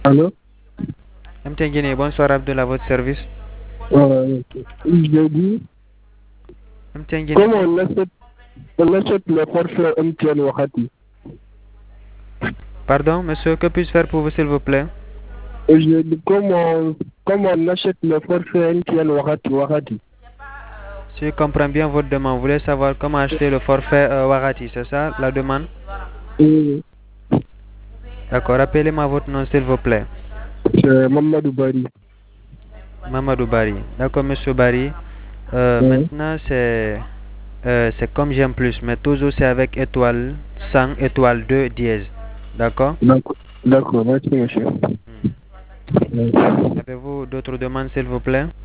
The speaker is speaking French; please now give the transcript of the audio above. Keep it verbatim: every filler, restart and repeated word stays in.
Allô? M T N Guinée, bonsoir Abdul, à votre service. Euh, je dis, M T N Guinée. comment on achète, on achète le forfait M T N Wakati? Pardon, monsieur, que puis-je faire pour vous, s'il vous plaît? Je dis, comment, comment on achète le forfait M T N Wakati, Wakati? Si je comprends bien votre demande, vous voulez savoir comment acheter le forfait euh, Warati, c'est ça la demande? Oui, D'accord, rappelez-moi votre nom, s'il vous plaît. c'est Mamadou Bari. Mamadou Bari. D'accord, monsieur Bari. Euh, Oui. maintenant, c'est euh, c'est comme j'aime plus, mais toujours c'est avec étoile cent, étoile deux, dièse. D'accord? D'accord, d'accord, merci monsieur. Hmm. Oui. Avez-vous d'autres demandes, s'il vous plaît?